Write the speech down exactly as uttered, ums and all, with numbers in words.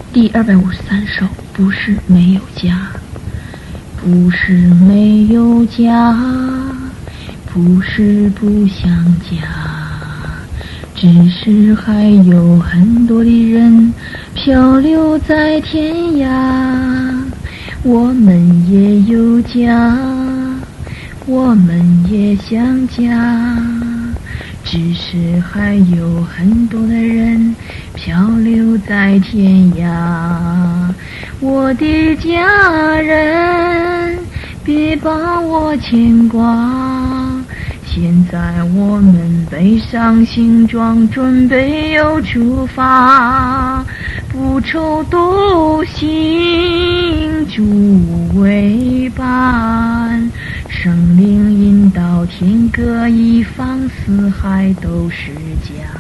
第二百五十三首，不是没有家，不是没有家，不是不想家，只是还有很多的人漂流在天涯。我们也有家，我们也想家，只是还有很多的人漂流在天涯。我的家人，别把我牵挂，现在我们背上行装，准备要出发，不愁独行，诸为伴，生灵引导，天各一方，四海都是家。